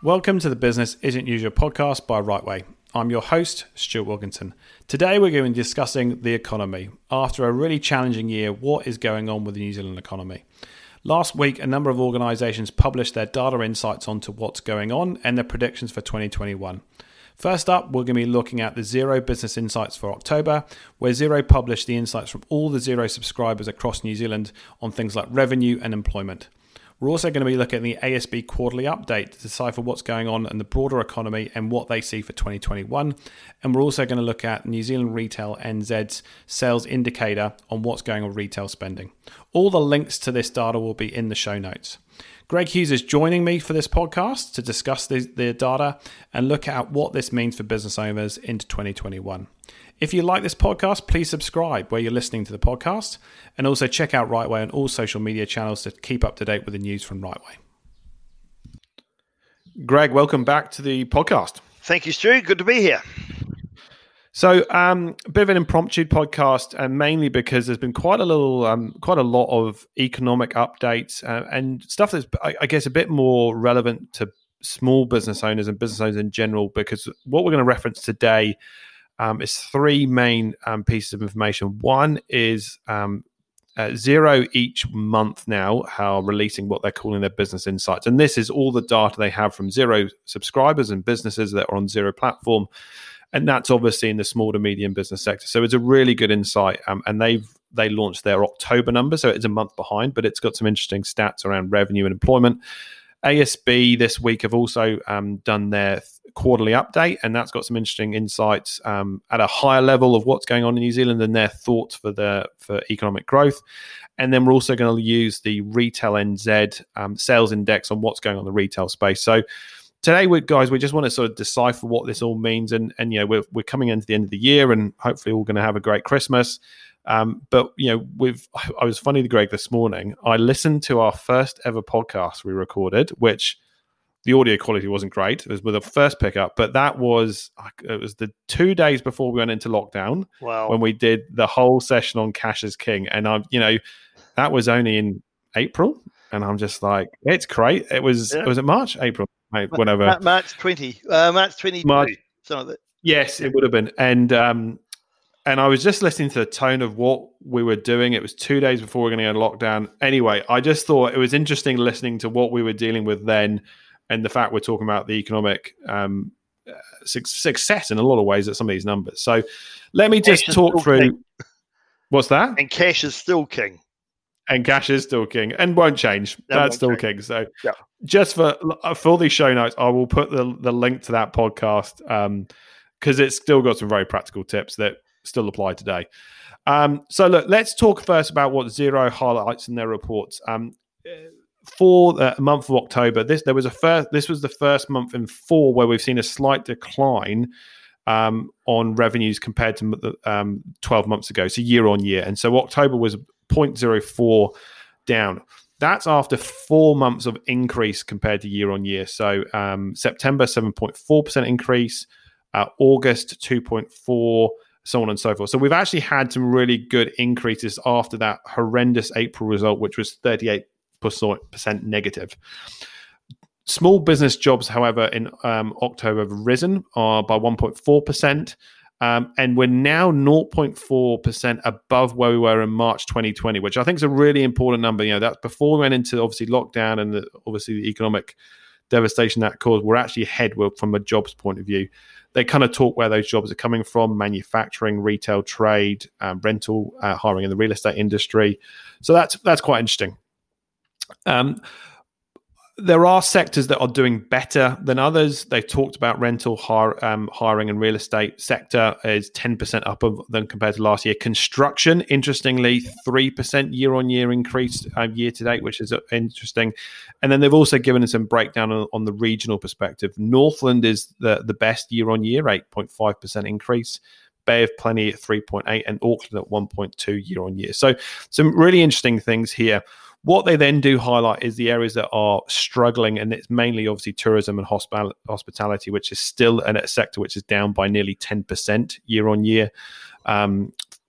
Welcome to the Business Isn't Usual podcast by Rightway. I'm your host, Stuart Wilkinson. Today we're going to be discussing the economy. After a really challenging year, what is going on with the New Zealand economy? Last week, a number of organisations published their data insights onto what's going on and their predictions for 2021. First up, we're going to be looking at the Xero Business Insights for October, where Xero published the insights from all the Xero subscribers across New Zealand on things like revenue and employment. We're also going to be looking at the ASB quarterly update to decipher what's going on in the broader economy and what they see for 2021. And we're also going to look at New Zealand Retail NZ's sales indicator on what's going on with retail spending. All the links to this data will be in the show notes. Greg Hughes is joining me for this podcast to discuss the data and look at what this means for business owners into 2021. If you like this podcast, please subscribe where you're listening to the podcast, and also check out Rightway on all social media channels to keep up to date with the news from Rightway. Greg, welcome back to the podcast. Thank you, Stu. Good to be here. So, a bit of an impromptu podcast, and mainly because there's been quite a lot of economic updates and stuff that's, I guess, a bit more relevant to small business owners and business owners in general. Because what we're going to reference today is three main pieces of information. One is Xero each month now are releasing what they're calling their business insights, and this is all the data they have from Xero subscribers and businesses that are on Xero platform. And that's obviously in the small to medium business sector. So it's a really good insight. And they launched their October number, so it's a month behind, but it's got some interesting stats around revenue and employment. ASB this week have also done their quarterly update, and that's got some interesting insights at a higher level of what's going on in New Zealand and their thoughts for economic growth. And then we're also going to use the Retail NZ sales index on what's going on in the retail space. So today, we just want to sort of decipher what this all means, and you know we're coming into the end of the year, and hopefully we're going to have a great Christmas. But you know, I was funny to Greg this morning. I listened to our first ever podcast we recorded, which the audio quality wasn't great. It was with a first pickup, but it was the 2 days before we went into lockdown. Wow. When we did the whole session on Cash is King, and that was only in April, and I'm just like, it's great. It was it March, April? Whatever. March 20. March 22. March. Some of it. Yes, it would have been. And I was just listening to the tone of what we were doing. It was 2 days before we were going to go into lockdown. Anyway, I just thought it was interesting listening to what we were dealing with then, and the fact we're talking about the economic success in a lot of ways at some of these numbers. So let me just talk through. King. What's that? And cash is still king. And cash is still king and won't change. That's still king. So just for these show notes, I will put the link to that podcast because it's still got some very practical tips that still apply today. So look, let's talk first about what Xero highlights in their reports. For the month of October, this was the first month in 4 where we've seen a slight decline on revenues compared to 12 months ago, so year on year. And so October was 0.04 down. That's after 4 months of increase compared to year on year. So September, 7.4% increase, August, 2.4%, so on and so forth. So we've actually had some really good increases after that horrendous April result, which was 38% negative. Small business jobs, however, in October have risen by 1.4%. And we're now 0.4% above where we were in March 2020, which I think is a really important number. You know, that's before we went into obviously lockdown and obviously the economic devastation that caused. We're actually ahead from a jobs point of view. They kind of talk where those jobs are coming from: manufacturing, retail, trade, rental, hiring in the real estate industry. So that's quite interesting. There are sectors that are doing better than others. They talked about rental, hiring and real estate sector is 10% up than compared to last year. Construction, interestingly, 3% year-on-year increase year to date, which is interesting. And then they've also given us some breakdown on the regional perspective. Northland is the best year-on-year, 8.5% increase. Bay of Plenty at 3.8 and Auckland at 1.2 year-on-year. So some really interesting things here. What they then do highlight is the areas that are struggling, and it's mainly obviously tourism and hospitality, which is still a sector which is down by nearly 10% year on year.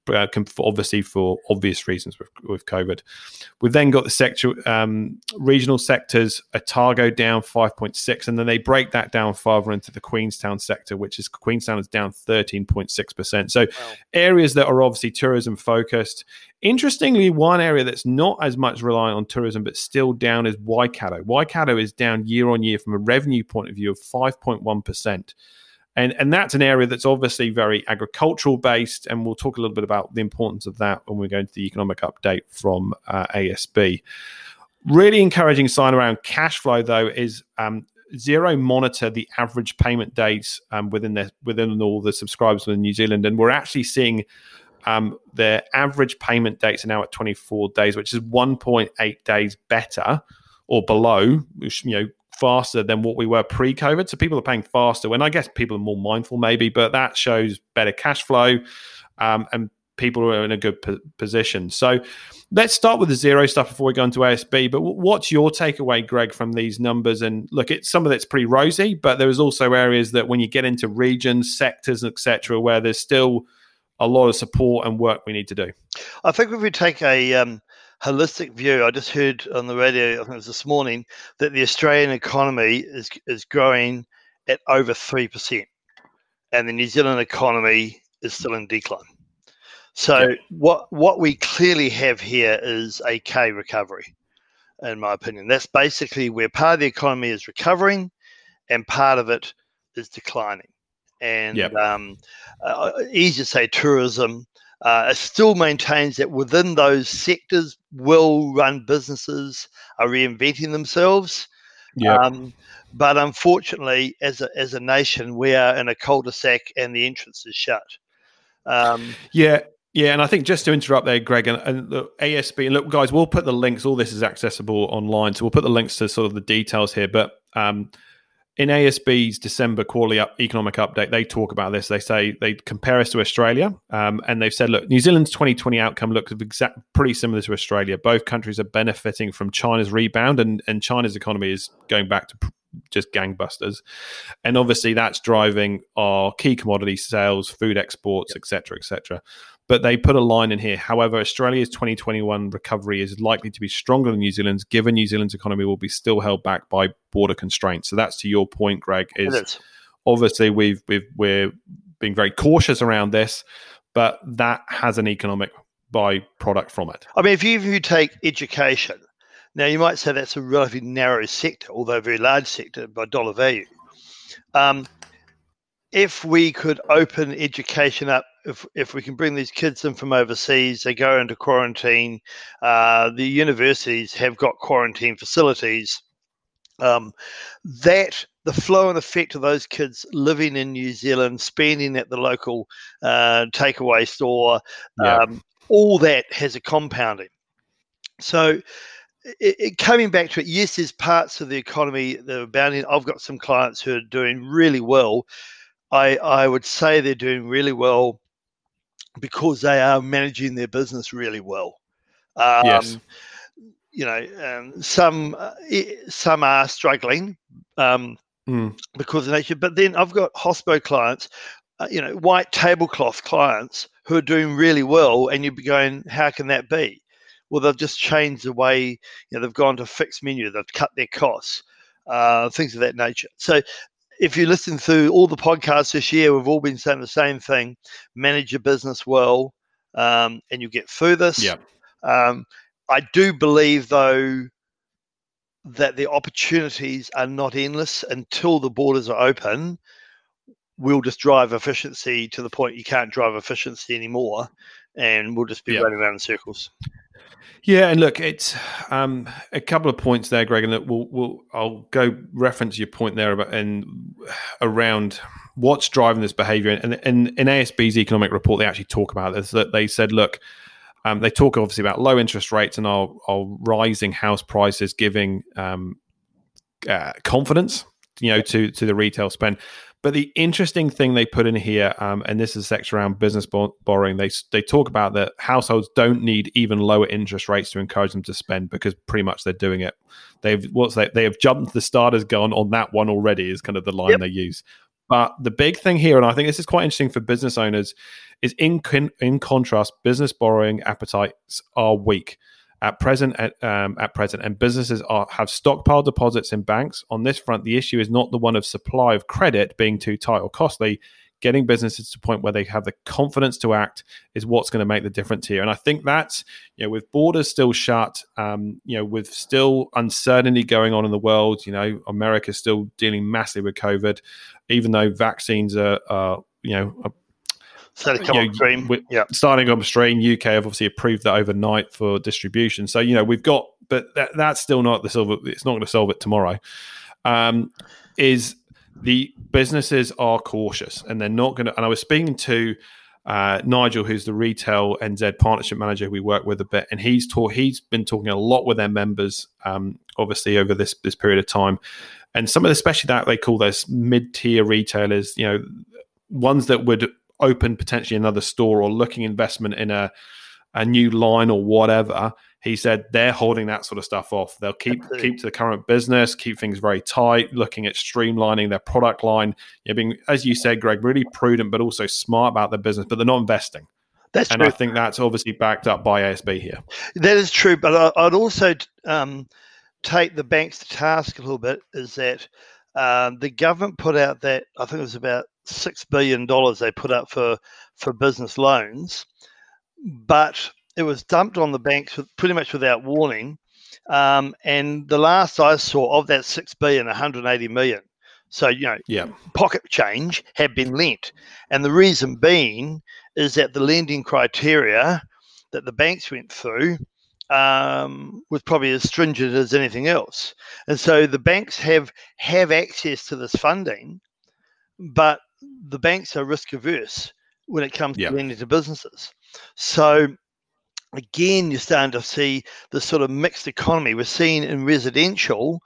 obviously for obvious reasons with COVID. We've then got the regional sectors, Otago down 5.6%, and then they break that down further into the Queenstown sector, Queenstown is down 13.6%. So areas that are obviously tourism focused. Interestingly, one area that's not as much reliant on tourism but still down is Waikato. Waikato is down year on year from a revenue point of view of 5.1%. And that's an area that's obviously very agricultural based, and we'll talk a little bit about the importance of that when we go into the economic update from ASB. Really encouraging sign around cash flow, though, is Xero monitor the average payment days within all the subscribers in New Zealand, and we're actually seeing their average payment dates are now at 24 days, which is 1.8 days better or below, faster than what we were pre-COVID. So people are paying faster, and I guess people are more mindful maybe, but that shows better cash flow and people are in a good position. So let's start with the Xero stuff before we go into ASB. But what's your takeaway, Greg, from these numbers? And look, some of it's pretty rosy, but there is also areas that when you get into regions, sectors, etc., where there's still a lot of support and work we need to do. I think if we take a holistic view, I just heard on the radio, I think it was this morning, that the Australian economy is growing at over 3%, and the New Zealand economy is still in decline. So what we clearly have here is a K recovery, in my opinion. That's basically where part of the economy is recovering and part of it is declining. And easy to say tourism, it still maintains that within those sectors, well-run businesses are reinventing themselves. But unfortunately, as a nation, we are in a cul-de-sac and the entrance is shut. And I think just to interrupt there, Greg, and the ASB, and look, guys, we'll put the links. All this is accessible online, so we'll put the links to sort of the details here. But in ASB's December quarterly economic update, they talk about this. They say they compare us to Australia, and they've said, look, New Zealand's 2020 outcome looks pretty similar to Australia. Both countries are benefiting from China's rebound, and China's economy is going back to just gangbusters. And obviously that's driving our key commodity sales, food exports, et cetera. But they put a line in here. However, Australia's 2021 recovery is likely to be stronger than New Zealand's, given New Zealand's economy will be still held back by border constraints. So that's to your point, Greg, is obviously we're being very cautious around this, but that has an economic byproduct from it. I mean, if you take education, now you might say that's a relatively narrow sector, although a very large sector by dollar value. If we could open education up, if we can bring these kids in from overseas, they go into quarantine. The universities have got quarantine facilities. That the flow and effect of those kids living in New Zealand, spending at the local takeaway store, all that has a compounding. So coming back to it, yes, there's parts of the economy that are bounding. I've got some clients who are doing really well. I would say they're doing really well because they are managing their business really well. Some are struggling because of nature. But then I've got hospo clients, white tablecloth clients who are doing really well, and you'd be going, how can that be? Well, they've just changed the way, they've gone to fixed menu, they've cut their costs, things of that nature. So if you listen through all the podcasts this year, we've all been saying the same thing: manage your business well, and you get through this. I do believe, though, that the opportunities are not endless until the borders are open. We'll just drive efficiency to the point you can't drive efficiency anymore, and we'll just be running around in circles. Yeah, and look, it's a couple of points there, Greg, and I'll go reference your point there around what's driving this behaviour. And in ASB's economic report, they actually talk about this. That they said, look, they talk obviously about low interest rates and our rising house prices giving confidence, to the retail spend. But the interesting thing they put in here, and this is a section around business borrowing, they talk about that households don't need even lower interest rates to encourage them to spend, because pretty much they're doing it. They have jumped the starter's gun on that one already, is kind of the line they use. But the big thing here, and I think this is quite interesting for business owners, is in contrast, business borrowing appetites are weak. At present, and businesses have stockpiled deposits in banks. On this front, the issue is not the one of supply of credit being too tight or costly. Getting businesses to the point where they have the confidence to act is what's going to make the difference here. And I think that's, with borders still shut, with still uncertainty going on in the world, America's still dealing massively with COVID, even though vaccines are starting upstream. UK have obviously approved that overnight for distribution. So, we've got, but that's still not the silver. It's not going to solve it tomorrow. Is the businesses are cautious and they're not going to. And I was speaking to Nigel, who's the retail NZ partnership manager who we work with a bit, and he's been talking a lot with their members, obviously over this period of time, and some of the, especially that they call those mid-tier retailers, ones that would open potentially another store or looking investment in a new line or whatever. He said they're holding that sort of stuff off. They'll keep to the current business, keep things very tight, looking at streamlining their product line, being, as you said, Greg, really prudent but also smart about their business, but they're not investing. That's and true. I think that's obviously backed up by ASB here. That is true, but I'd also take the banks to task a little bit, is that the government put out that, I think it was about $6 billion they put up for business loans, but it was dumped on the banks pretty much without warning. And the last I saw of that $6 billion, 180 million. So, pocket change had been lent. And the reason being is that the lending criteria that the banks went through was probably as stringent as anything else. And so the banks have access to this funding, but the banks are risk averse when it comes to lending to businesses. So again, you're starting to see this sort of mixed economy. We're seeing in residential,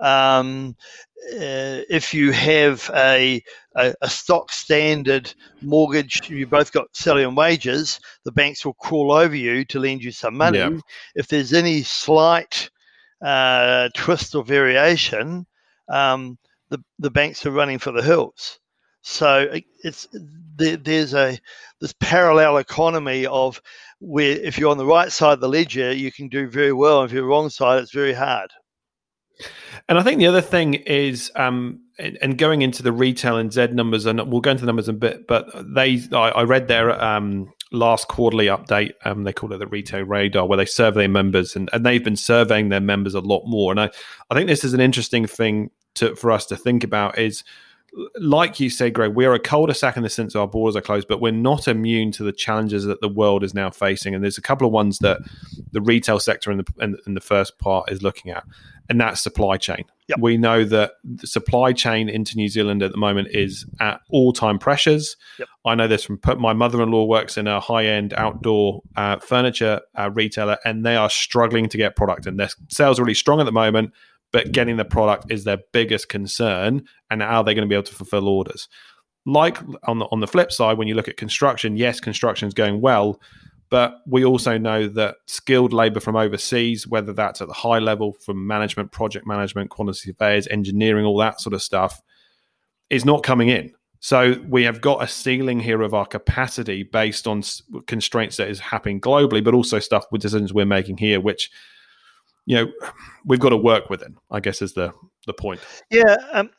if you have a stock standard mortgage, you both got salary and wages, the banks will crawl over you to lend you some money. Yeah. If there's any slight twist or variation, the banks are running for the hills. So there's this parallel economy of where if you're on the right side of the ledger, you can do very well. And if you're the wrong side, it's very hard. And I think the other thing is, and going into the retail NZ numbers, and we'll go into the numbers in a bit, but I read their last quarterly update. They call it the Retail Radar, where they survey members, and they've been surveying their members a lot more. And I think this is an interesting thing for us to think about is, like you say, Greg, we're a cul-de-sac in the sense our borders are closed, but we're not immune to the challenges that the world is now facing. And there's a couple of ones that the retail sector in the first part is looking at, and that's supply chain. Yep. We know that the supply chain into New Zealand at the moment is at all-time pressures. Yep. I know this from my mother-in-law works in a high-end outdoor furniture retailer, and they are struggling to get product, and their sales are really strong at the moment, but getting the product is their biggest concern, and how are they going to be able to fulfill orders? Like on the flip side, when you look at construction, yes, construction is going well, but we also know that skilled labor from overseas, whether that's at the high level from management, project management, quantity surveyors, engineering, all that sort of stuff, is not coming in. So we have got a ceiling here of our capacity based on constraints that is happening globally, but also stuff with decisions we're making here, which we've got to work within, I guess, is the point. Yeah,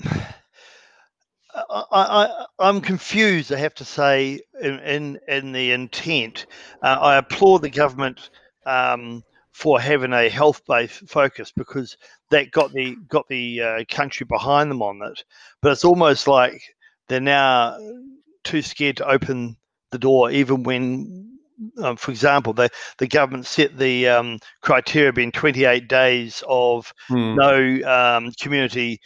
I'm confused, I have to say, in the intent. I applaud the government for having a health-based focus, because that got the country behind them on it. But it's almost like they're now too scared to open the door, even when. For example, the government set the criteria being 28 days of no community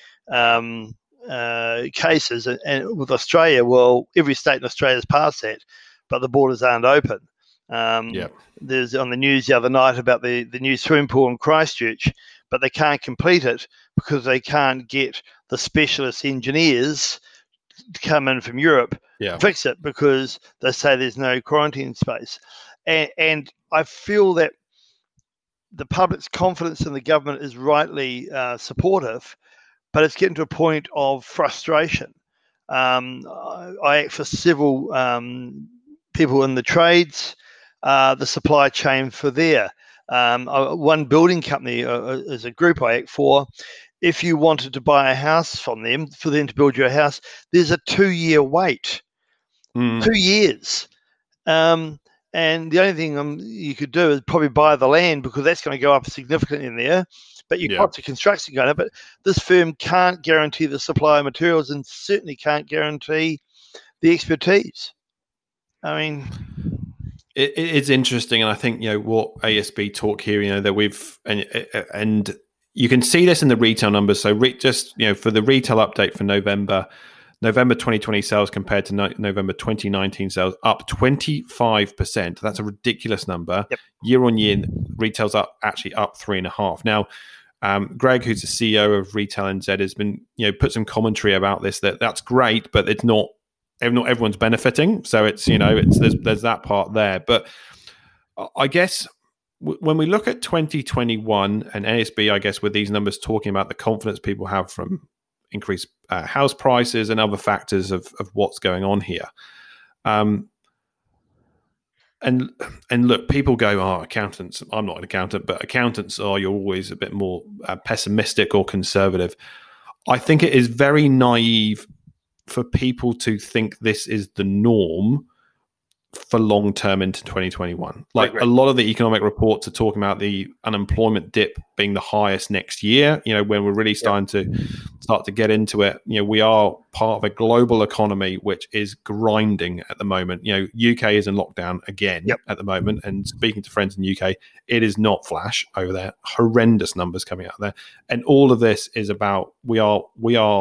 cases. And with Australia, well, every state in Australia has passed that, but the borders aren't open. There's on the news the other night about the new swimming pool in Christchurch, but they can't complete it because they can't get the specialist engineers to come in from Europe fix it, because they say there's no quarantine space. And I feel that the public's confidence in the government is rightly supportive, but it's getting to a point of frustration. I act for several people in the trades, the supply chain for there. One building company is a group I act for. If you wanted to buy a house from them, for them to build you a house, there's a 2-year wait. 2 years. And the only thing you could do is probably buy the land, because that's going to go up significantly in there. But your cost of construction going up. But this firm can't guarantee the supply of materials, and certainly can't guarantee the expertise. I mean, it's interesting, and I think what ASB talk here, that we've and you can see this in the retail numbers. So just for the retail update for November 2020 sales compared to November 2019 sales, up 25%. That's a ridiculous number. Yep. Year on year, retail's actually up 3.5%. Now, Greg, who's the CEO of Retail NZ, has been put some commentary about this. That's great, but it's not everyone's benefiting. So it's there's that part there. But I guess when we look at 2021 and ASB, I guess with these numbers talking about the confidence people have from increased house prices and other factors of what's going on here. And look, people go, accountants. I'm not an accountant, but accountants you're always a bit more pessimistic or conservative. I think it is very naive for people to think this is the norm for long term into 2021. Like a lot of the economic reports are talking about the unemployment dip being the highest next year, when we're really starting to get into it. We are part of a global economy which is grinding at the moment. UK is in lockdown again at the moment, and speaking to friends in UK, it is not flash over there. Horrendous numbers coming out there. And all of this is about we are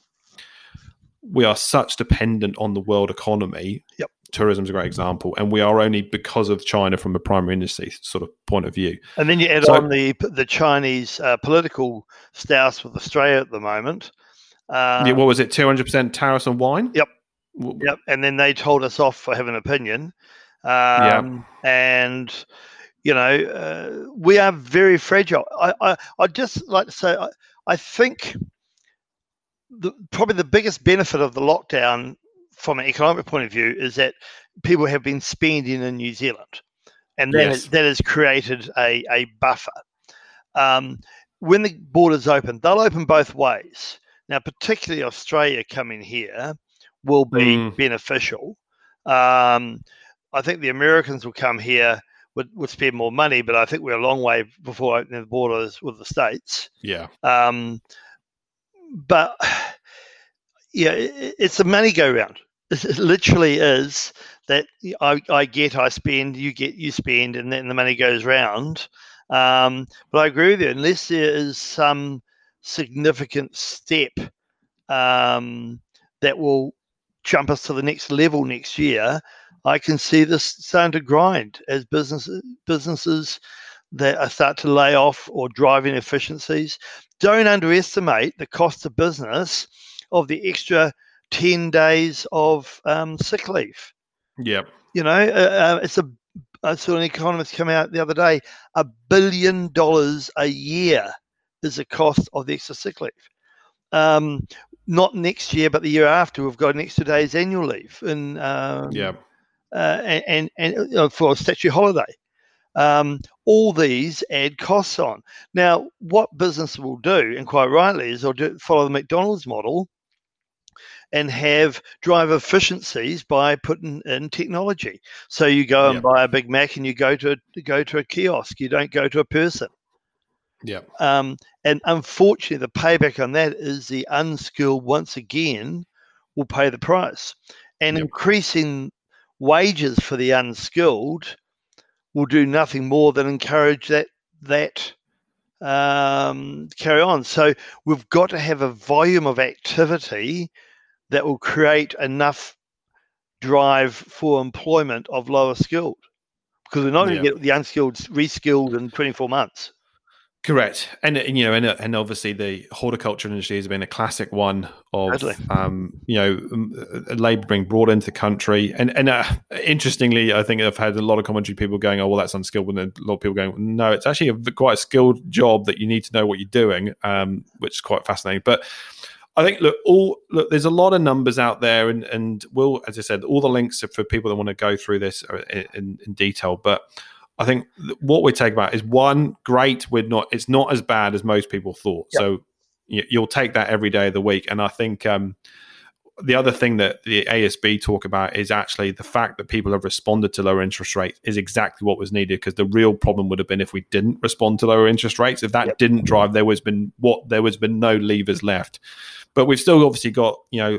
such dependent on the world economy. Tourism is a great example, and we are only because of China from a primary industry sort of point of view. And then you add on the Chinese political stance with Australia at the moment. What was it? 200% tariffs on wine. Yep. And then they told us off for having an opinion. And we are very fragile. I'd just like to say, I think probably the biggest benefit of the lockdown from an economic point of view is that people have been spending in New Zealand, and that has created a buffer. When the borders open, they'll open both ways. Now, particularly Australia coming here will be beneficial. I think the Americans will come here, would spend more money, but I think we're a long way before opening the borders with the States. But it's a money go round. It literally is that I spend, you get, you spend, and then the money goes round. But I agree with you. Unless there is some significant step that will jump us to the next level next year, I can see this starting to grind as businesses that start to lay off or drive in efficiencies. Don't underestimate the cost of business of the extra 10 days of sick leave. It's I saw an economist come out the other day, $1 billion a year is the cost of the extra sick leave. Not next year, but the year after, we've got an extra day's annual leave and for a statutory holiday. All these add costs on. Now, what business will do, and quite rightly, is they'll follow the McDonald's model and drive efficiencies by putting in technology. So you go and buy a Big Mac, and you go to a kiosk. You don't go to a person. And unfortunately, the payback on that is the unskilled once again will pay the price, and increasing wages for the unskilled will do nothing more than encourage that carry on. So we've got to have a volume of activity that will create enough drive for employment of lower skilled, because we're not going to get the unskilled reskilled in 24 months. Correct. And obviously the horticulture industry has been a classic one of labour being brought into the country. And interestingly, I think I've had a lot of commentary, people going, oh, well, that's unskilled. And then a lot of people going, no, it's actually quite a skilled job that you need to know what you're doing, which is quite fascinating. But I think there's a lot of numbers out there, and we'll, as I said, all the links are for people that want to go through this in detail. But I think what we take about is one, great. It's not as bad as most people thought. Yep. So you'll take that every day of the week. And I think the other thing that the ASB talk about is actually the fact that people have responded to lower interest rates is exactly what was needed, because the real problem would have been if we didn't respond to lower interest rates. If that didn't drive, there was been no levers left. But we've still obviously got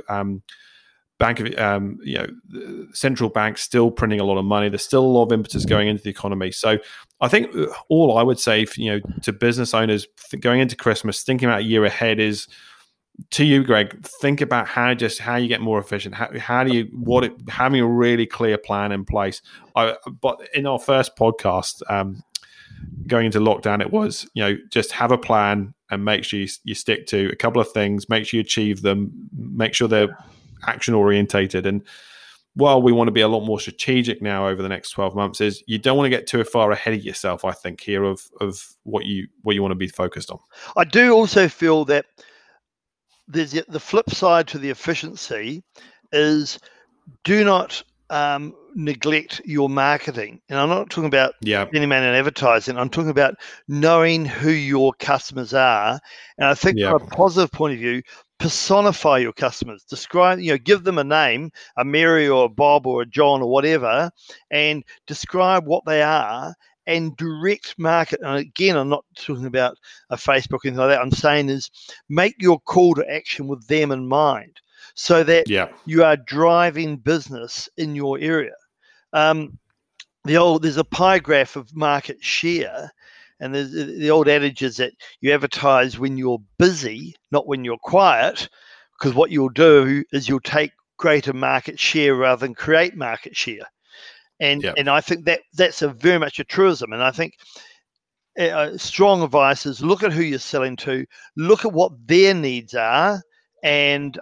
central banks still printing a lot of money. There's still a lot of impetus going into the economy. So I think all I would say, to business owners going into Christmas, thinking about a year ahead is, to you, Greg, think about how you get more efficient. Having a really clear plan in place. But in our first podcast, going into lockdown, it was, just have a plan and make sure you stick to a couple of things, make sure you achieve them, make sure they're action orientated. And while we want to be a lot more strategic now over the next 12 months, is you don't want to get too far ahead of yourself, I think, here of what you want to be focused on. I do also feel that there's the flip side to the efficiency is, do not neglect your marketing. And I'm not talking about spending money on advertising. I'm talking about knowing who your customers are. And I think from a positive point of view, personify your customers. Describe, give them a name, a Mary or a Bob or a John or whatever, and describe what they are and direct market. And again, I'm not talking about a Facebook or anything like that. I'm saying is make your call to action with them in mind, so that you are driving business in your area. There's a pie graph of market share, and there's the old adage is that you advertise when you're busy, not when you're quiet, because what you'll do is you'll take greater market share rather than create market share. And I think that's very much a truism. And I think strong advice is look at who you're selling to, look at what their needs are, and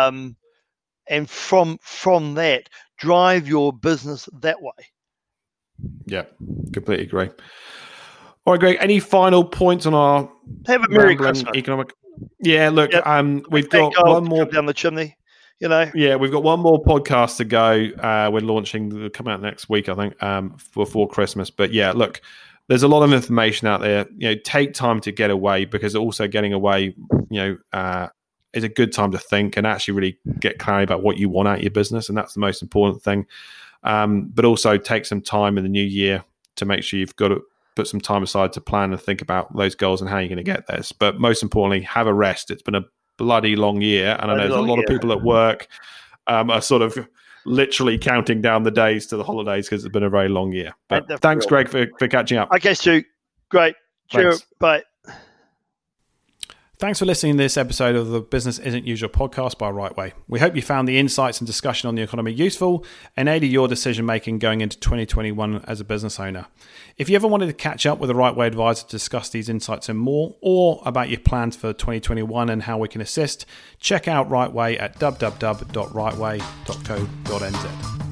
from that, drive your business that way. Yeah, completely agree. All right, Greg, any final points on our have a Merry Christmas economic? Yeah, look, we've got one more down the chimney. Yeah, we've got one more podcast to go. We're launching, come out next week, I think, before Christmas. But yeah, look, there's a lot of information out there. Take time to get away, because also getting away, is a good time to think and actually really get clarity about what you want out of your business, and that's the most important thing. But also take some time in the new year to make sure you've got to put some time aside to plan and think about those goals and how you're going to get there. But most importantly, have a rest. It's been a bloody long year, and I know there's a lot of people at work are sort of literally counting down the days to the holidays because it's been a very long year. But thanks, Greg, for catching up. Okay, Stu. Great. Cheers. Bye. Thanks for listening to this episode of the Business Isn't Usual podcast by Right Way. We hope you found the insights and discussion on the economy useful and aided your decision making going into 2021 as a business owner. If you ever wanted to catch up with a Right Way advisor to discuss these insights and more, or about your plans for 2021 and how we can assist, check out Right Way at www.rightway.co.nz.